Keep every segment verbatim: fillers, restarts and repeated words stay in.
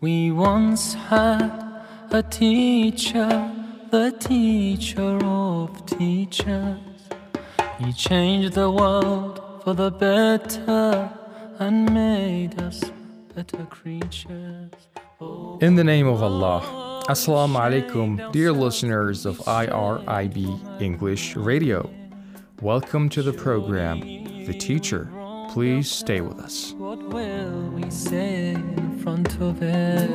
We once had a teacher, the teacher of teachers. He changed the world for the better and made us better creatures. Oh, In the name of Allah, Assalamu alaikum, dear listeners of I R I B English Radio. Welcome to the program, The Teacher. Please stay with us. what will we say in front of it?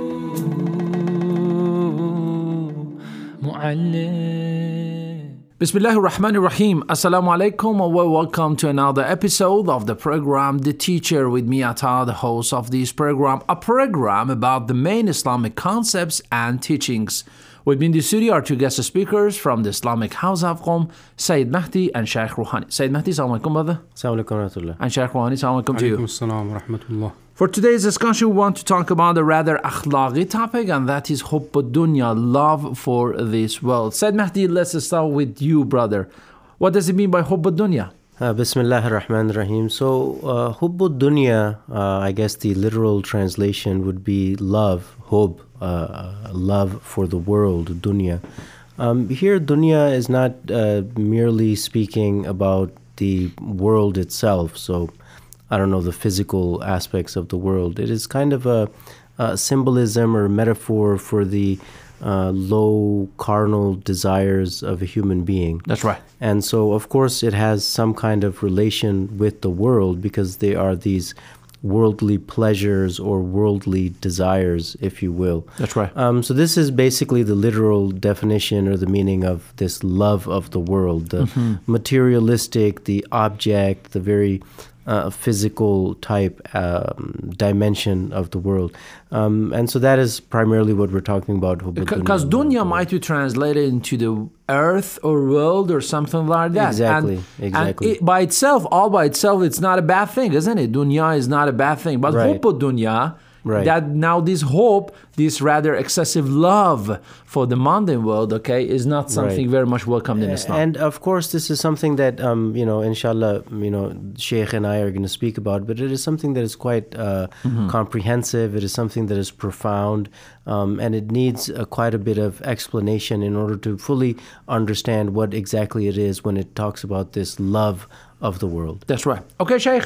Mu'allim. Bismillahir Rahmanir Rahim. Assalamu alaikum and welcome to another episode of the program The Teacher with me, Atta, the host of this program, a program about the main Islamic concepts and teachings. With me in the studio are two guest speakers from the Islamic House of Qom, Sayyid Mahdi and Shaykh Rouhani. Sayyid Mahdi, assalamu alaikum, brother. Assalamu alaikum wa rahmatullah. And Shaykh Rouhani, assalamu alaikum to you. Assalam wa rahmatullah. For today's discussion, we want to talk about a rather akhlaqi topic, and that is hubb ad-dunya, love for this world. Sayyid Mahdi, let's start with you, brother. What does it mean by hubb ad-dunya? Uh, Bismillahir Rahmanir Rahim. So, uh, hubbud dunya, uh, I guess the literal translation would be love, hub, uh, love for the world, dunya. Um, here, dunya is not uh, merely speaking about the world itself. So, I don't know, the physical aspects of the world. It is kind of a, a symbolism or metaphor for the uh, low carnal desires of a human being. That's right. And so, of course, it has some kind of relation with the world because they are these worldly pleasures or worldly desires, if you will. That's right. Um, so this is basically the literal definition or the meaning of this love of the world, the Mm-hmm. materialistic, the object, the very uh, physical type um, dimension of the world. Um, and so that is primarily what we're talking about. Because dunya might be translated into the earth or world or something like that. Exactly, and, exactly. And it, by itself, all by itself, it's not a bad thing, isn't it? Dunya is not a bad thing. But Right. hubb dunya, Right. that now this hope, this rather excessive love for the mundane world, okay, is not something Right. very much welcomed in Islam. And of course, this is something that, um, you know, inshallah, you know, Sheikh and I are going to speak about, but it is something that is quite uh, Mm-hmm. comprehensive. It is something that is profound, um, and it needs uh, quite a bit of explanation in order to fully understand what exactly it is when it talks about this love of the world. That's right. Okay, Sheikh.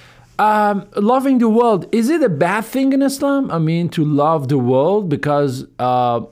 Um, loving the world, is it a bad thing in Islam? I mean, to love the world, because, uh,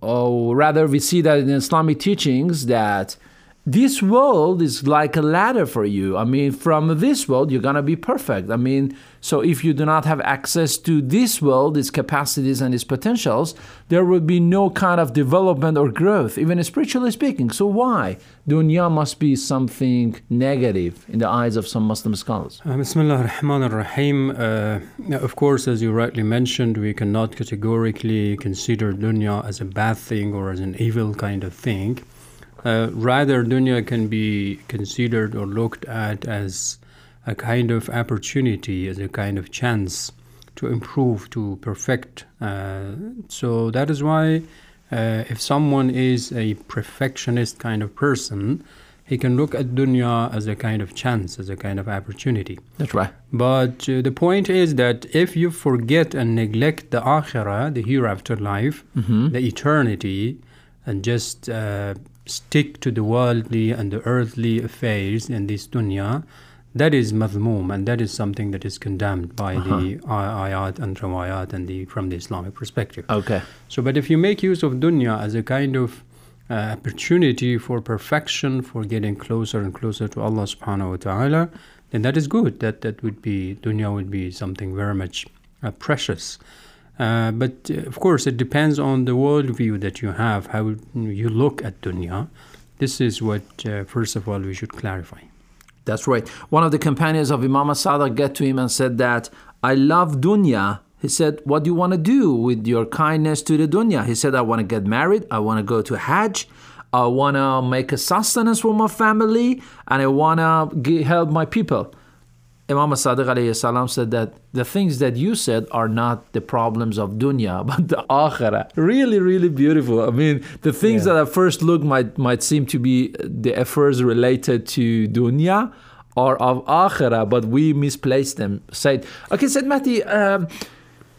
or rather, we see that in Islamic teachings that this world is like a ladder for you. I mean, from this world, you're going to be perfect. I mean, so if you do not have access to this world, its capacities and its potentials, there will be no kind of development or growth, even spiritually speaking. So why? Dunya must be something negative in the eyes of some Muslim scholars. Uh, Bismillah ar-Rahman ar-Rahim. Uh, of course, as you rightly mentioned, we cannot categorically consider dunya as a bad thing or as an evil kind of thing. Uh, rather, dunya can be considered or looked at as a kind of opportunity, as a kind of chance to improve, to perfect. Uh, so that is why uh, if someone is a perfectionist kind of person, he can look at dunya as a kind of chance, as a kind of opportunity. That's right. But uh, the point is that if you forget and neglect the akhirah, the hereafter life, Mm-hmm. the eternity, and just uh, stick to the worldly and the earthly affairs in this dunya, that is madhmoom, and that is something that is condemned by Uh-huh. the ay- ayat and rawayat and the, from the Islamic perspective. Okay. So, but if you make use of dunya as a kind of uh, opportunity for perfection, for getting closer and closer to Allah subhanahu wa ta'ala, then that is good. That that would be, dunya would be something very much uh, precious. Uh, but uh, of course, it depends on the worldview that you have, how you look at dunya. This is what, uh, first of all, we should clarify. That's right. One of the companions of Imam Sadiq got to him and said that, I love dunya. He said, what do you want to do with your kindness to the dunya? He said, I want to get married. I want to go to Hajj. I want to make a sustenance for my family. And I want to help my people. Imam Sadiq alayhi salam said that the things that you said are not the problems of dunya, but the akhirah. Really, really beautiful. I mean, the things Yeah. that at first look might might seem to be the affairs related to dunya are of akhirah, but we misplaced them. Said, okay, said Mahdi, um,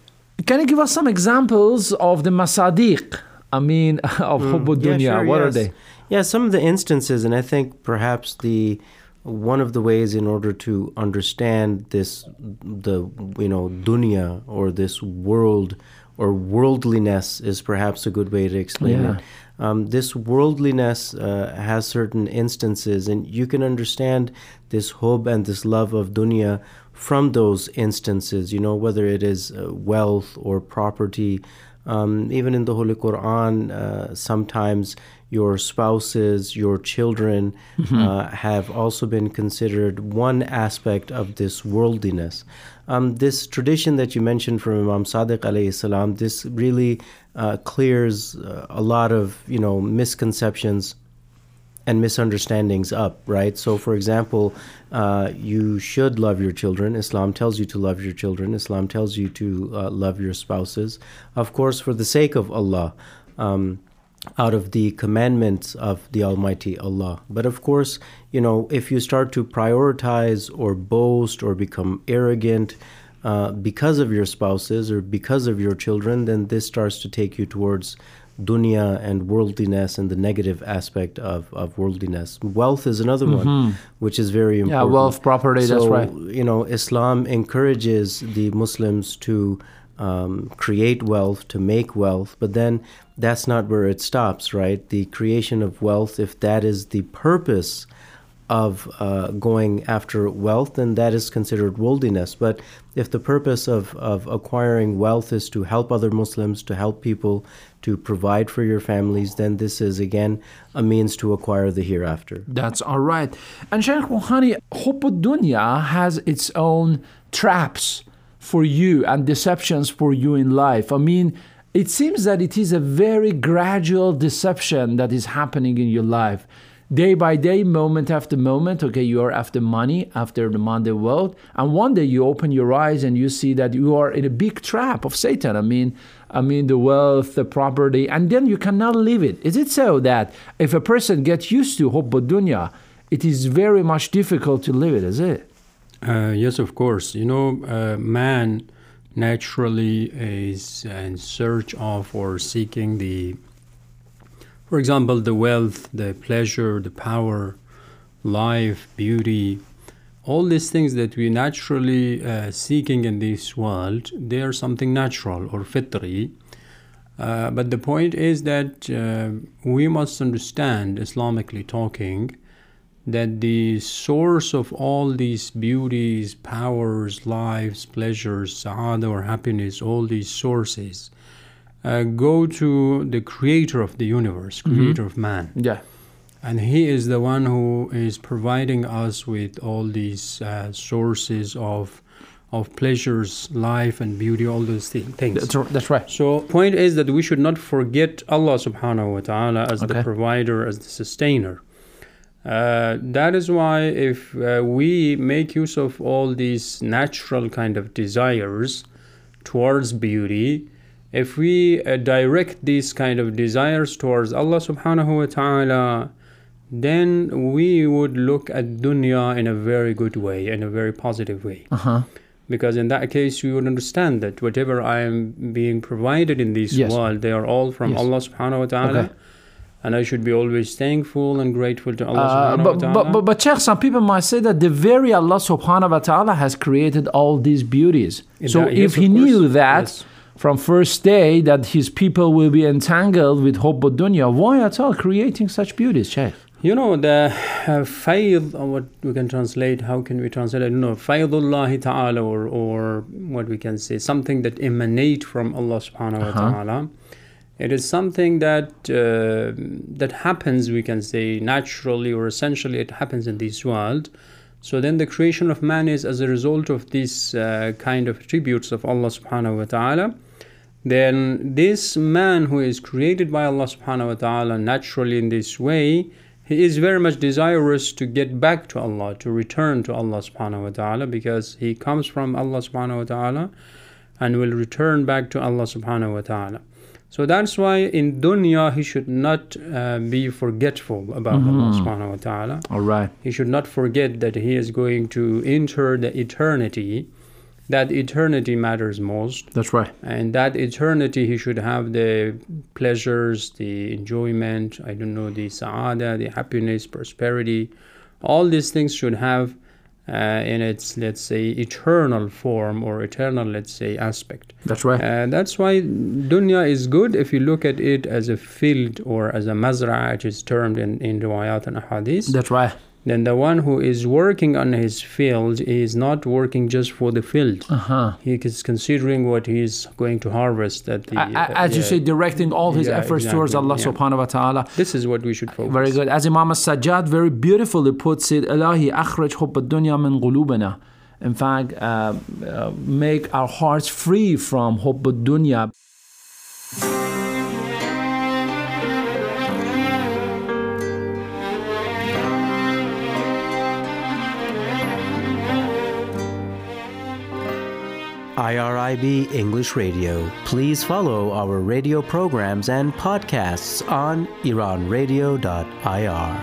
can you give us some examples of the masadiq? I mean, of mm, Hubb ad-Dunya. Yeah, sure, what yes. are they? Yeah, some of the instances, and I think perhaps the one of the ways in order to understand this, the you know dunya or this world or worldliness is perhaps a good way to explain Yeah. it. Um, this worldliness uh, has certain instances, and you can understand this hope and this love of dunya from those instances, you know, whether it is uh, wealth or property. Um, even in the Holy Quran, uh, sometimes your spouses, your children mm-hmm. uh, have also been considered one aspect of this worldliness. Um, this tradition that you mentioned from Imam Sadiq alayhi salam, this really uh, clears uh, a lot of, you know, misconceptions and misunderstandings up, right? So, for example, uh, you should love your children. Islam tells you to love your children. Islam tells you to uh, love your spouses. Of course, for the sake of Allah, um, out of the commandments of the Almighty Allah. But of course, you know, if you start to prioritize or boast or become arrogant uh, because of your spouses or because of your children, then this starts to take you towards dunya and worldliness and the negative aspect of, of worldliness. Wealth is another mm-hmm. one, which is very important. Yeah, wealth, property, so, that's right. You know, Islam encourages the Muslims to um, create wealth, to make wealth, but then that's not where it stops, right? The creation of wealth, if that is the purpose of uh, going after wealth, then that is considered worldliness. But if the purpose of, of acquiring wealth is to help other Muslims, to help people, to provide for your families, then this is, again, a means to acquire the hereafter. That's all right. And Shaykh Rouhani, Hubb ad-Dunya has its own traps for you and deceptions for you in life. I mean, it seems that it is a very gradual deception that is happening in your life. Day by day, moment after moment, okay, you are after money, after the Monday world, and one day you open your eyes and you see that you are in a big trap of Satan. I mean, I mean the wealth, the property, and then you cannot leave it. Is it so that if a person gets used to Hubb ad-Dunya, it is very much difficult to leave it, is it? Uh, yes, of course. You know, uh, man naturally is in search of or seeking the For example, the wealth, the pleasure, the power, life, beauty, all these things that we naturally uh, seeking in this world, they are something natural or fitri. Uh, but the point is that uh, we must understand, Islamically talking, that the source of all these beauties, powers, lives, pleasures, sa'ada or happiness, all these sources, Uh, go to the creator of the universe, creator mm-hmm. of man. Yeah. And he is the one who is providing us with all these uh, sources of of pleasures, life and beauty, all those th- things. That's, that's right. So point is that we should not forget Allah subhanahu wa ta'ala as okay. the provider, as the sustainer. Uh, that is why if uh, we make use of all these natural kind of desires towards beauty, if we uh, direct these kind of desires towards Allah subhanahu wa ta'ala, then we would look at dunya in a very good way, in a very positive way. Uh-huh. Because in that case, we would understand that whatever I am being provided in this yes. world, they are all from yes. Allah subhanahu wa ta'ala. Okay. And I should be always thankful and grateful to Allah uh, subhanahu but, wa ta'ala. But, but, but Sheikh, some people might say that the very Allah subhanahu wa ta'ala has created all these beauties. In so that, if yes, he knew that yes. from first day that his people will be entangled with Hubb ad-Dunya, why at all creating such beauties, Sheikh? You know, the uh, fayd, or what we can translate, how can we translate it? No, faydullah ta'ala, or, or what we can say, something that emanate from Allah subhanahu uh-huh. wa ta'ala. It is something that uh, that happens, we can say, naturally or essentially it happens in this world. So then the creation of man is as a result of these uh, kind of attributes of Allah subhanahu wa ta'ala. Then this man who is created by Allah subhanahu wa ta'ala naturally in this way, he is very much desirous to get back to Allah, to return to Allah subhanahu wa ta'ala, because he comes from Allah subhanahu wa ta'ala and will return back to Allah subhanahu wa ta'ala. So that's why in dunya he should not uh, be forgetful about mm-hmm. Allah subhanahu wa ta'ala. All right. He should not forget that he is going to enter the eternity that eternity matters most. That's right. And that eternity, he should have the pleasures, the enjoyment, I don't know, the sa'ada, the happiness, prosperity. All these things should have uh, in its, let's say, eternal form or eternal, let's say, aspect. That's right. Uh, that's why dunya is good if you look at it as a field or as a mazra'a, which is termed in, in riwayat and ahadith. That's right. Then the one who is working on his field is not working just for the field. Uh-huh. He is considering what he is going to harvest. At the, Uh, uh, As you yeah. say, directing all his Yeah, efforts towards exactly, Allah yeah. subhanahu wa ta'ala. This is what we should focus. Very good. As Imam al-Sajjad very beautifully puts it, Ilahi akhraj hubb ad-dunya min qulubina. In fact, uh, uh, make our hearts free from hubb ad-dunya. I R I B English Radio. Please follow our radio programs and podcasts on iran radio dot I R.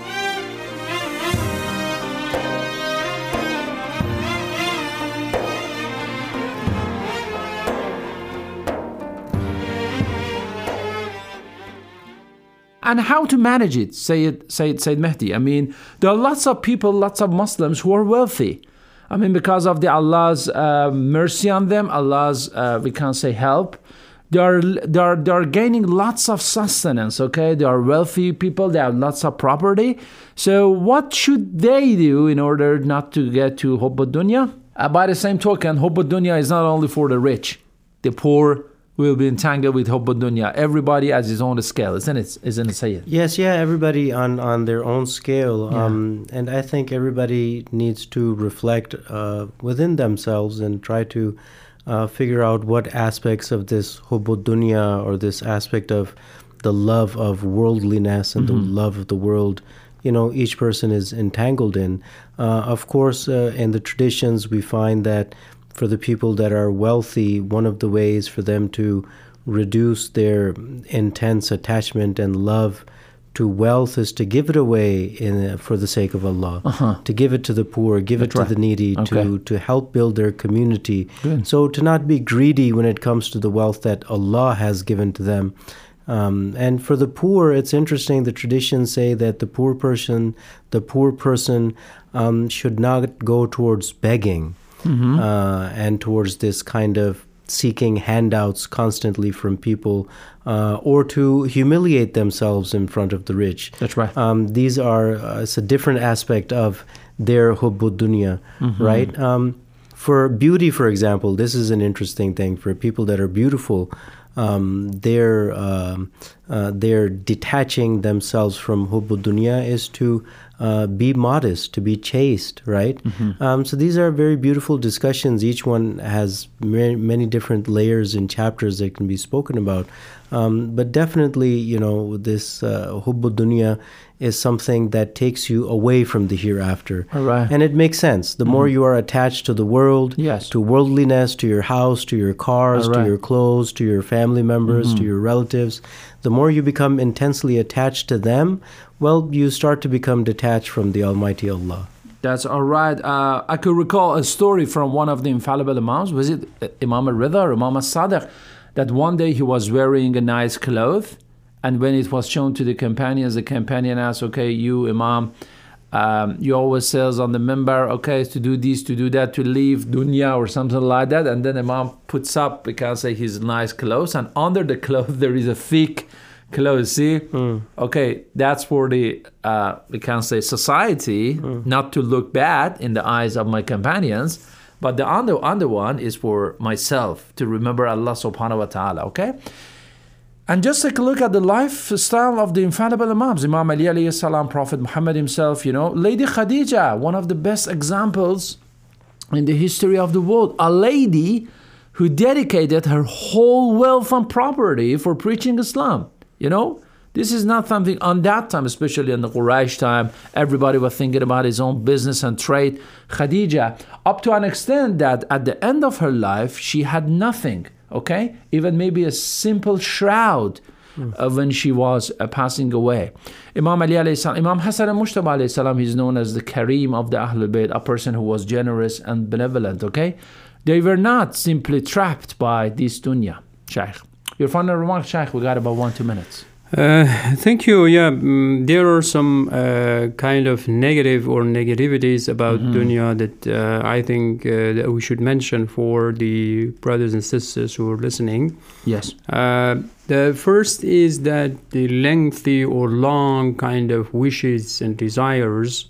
And how to manage it, Sayyid, Sayyid, Sayyid Mehdi. I mean, there are lots of people, lots of Muslims who are wealthy. I mean, because of the Allah's uh, mercy on them, Allah's, uh, we can't say help, they are, they, are, they are gaining lots of sustenance, okay? They are wealthy people, they have lots of property. So what should they do in order not to get to Hubb ad-Dunya? Uh, by the same token, Hubb ad-Dunya is not only for the rich. The poor will be entangled with Hubb ad-Dunya. Everybody has his own scale, isn't it, isn't it, Sayyid? Yes, yeah, everybody on, on their own scale. Yeah. Um, and I think everybody needs to reflect uh, within themselves and try to uh, figure out what aspects of this hubbud dunya, or this aspect of the love of worldliness and Mm-hmm. the love of the world, you know, each person is entangled in. Uh, of course, uh, in the traditions, we find that for the people that are wealthy, one of the ways for them to reduce their intense attachment and love to wealth is to give it away in, for the sake of Allah, Uh-huh. to give it to the poor, give That's it to right. the needy, Okay. to, to help build their community. Good. So to not be greedy when it comes to the wealth that Allah has given to them. Um, and for the poor, it's interesting, the traditions say that the poor person, the poor person um, should not go towards begging. Mm-hmm. Uh, and towards this kind of seeking handouts constantly from people, uh, or to humiliate themselves in front of the rich. That's right. Um, these are, uh, it's a different aspect of their hubbud dunya, Mm-hmm. right? Um, for beauty, for example, this is an interesting thing. For people that are beautiful, um, they're, um, uh, they're detaching themselves from hubbud dunya is to Uh, be modest, to be chaste, right? Mm-hmm. Um, so these are very beautiful discussions. Each one has many, many different layers and chapters that can be spoken about. Um, but definitely, you know, this uh, hubbud dunya is something that takes you away from the hereafter. All right. And it makes sense. The more you are attached to the world, Yes. to worldliness, to your house, to your cars, All to right. your clothes, to your family members, to your relatives, the more you become intensely attached to them, well, you start to become detached from the Almighty Allah. That's all right. Uh, I could recall a story from one of the infallible Imams. Was it Imam al-Ridha or Imam al-Sadiq? That one day he was wearing a nice cloth, and when it was shown to the companions, the companion asked, okay, you, Imam, um, you always says on the minbar, okay, to do this, to do that, to leave dunya or something like that. And then Imam puts up, because of his nice clothes, and under the cloth there is a thick clothes. See, Mm. okay, that's for the uh, we can say society, Mm. not to look bad in the eyes of my companions, but the other other one is for myself, to remember Allah subhanahu wa ta'ala. Okay, and just take a look at the lifestyle of the infallible Imams, Imam Ali alayhi salam, Prophet Muhammad himself. You know, Lady Khadija, one of the best examples in the history of the world, a lady who dedicated her whole wealth and property for preaching Islam. You know, this is not something on that time, especially in the Quraysh time, everybody was thinking about his own business and trade. Khadija, up to an extent that at the end of her life, she had nothing, okay? Even maybe a simple shroud uh, when she was uh, passing away. Imam Ali alayhi salam, Imam Hassan al-Mujtaba alayhi salam, he's known as the Kareem of the Ahlul Bayt, a person who was generous and benevolent, okay? they were not simply trapped by this dunya. Shaykh, your final remark, Shaykh. We got about one, two minutes. Uh, thank you. Yeah, mm, there are some uh, kind of negative or negativities about mm-hmm. dunya that uh, I think uh, that we should mention for the brothers and sisters who are listening. Yes. Uh, the first is that the lengthy or long kind of wishes and desires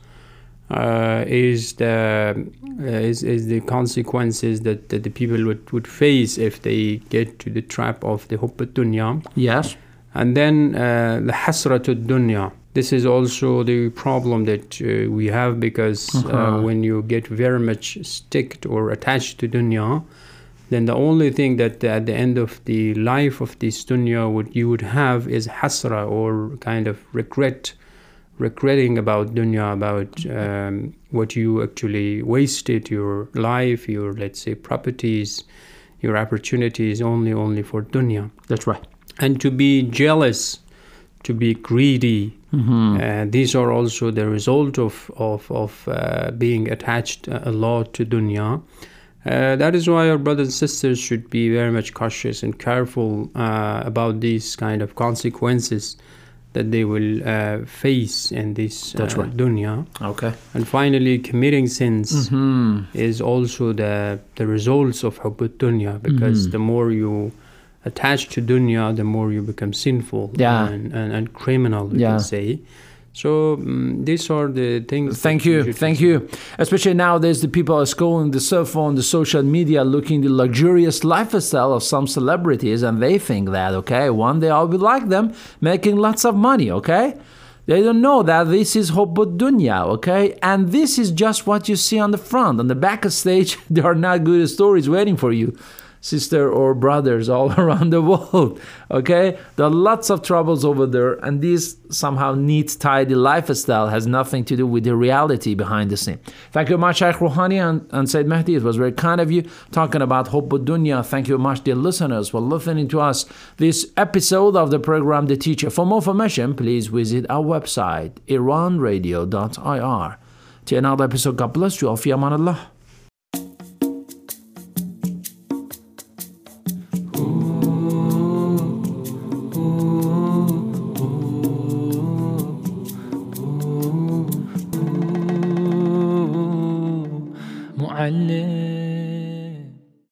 uh, is the uh, is, is the consequences that, that the people would, would face if they get to the trap of the hubb dunya. Yes. And then uh, the hasratud dunya. This is also the problem that uh, we have because uh-huh. uh, when you get very much sticked or attached to dunya, then the only thing that at the end of the life of this dunya would you would have is hasra, or kind of regret, regretting about dunya, about um, what you actually wasted your life, your, let's say, properties, your opportunities only only for dunya. That's right. And to be jealous, to be greedy, mm-hmm. uh, these are also the result of of, of uh, being attached a lot to dunya. Uh, that is why our brothers and sisters should be very much cautious and careful uh, about these kind of consequences that they will uh, face in this uh, That's right. dunya. Okay. And finally, committing sins mm-hmm. is also the the results of hubb dunya, because mm-hmm. the more you attached to dunya, the more you become sinful yeah. and, and, and criminal, we yeah. can say. So um, these are the things. Thank you, thank you. Especially nowadays, the people are scrolling the cell phone, the social media, looking the luxurious lifestyle of some celebrities, and they think that, okay, one day I'll be like them, making lots of money, okay? They don't know that this is hubb dunya, okay? And this is just what you see on the front. On the back of stage, there are not good stories waiting for you, sister or brothers all around the world, okay? There are lots of troubles over there, and this somehow neat, tidy lifestyle has nothing to do with the reality behind the scene. Thank you very much, Shaykh Rouhani and, and Sayyid Mahdi. It was very kind of you talking about hubb dunya. Thank you very much, dear listeners, for listening to us this episode of the program The Teacher. For more information, please visit our website, iran radio dot I R. Till another episode, God bless you all. Fi aman Allah.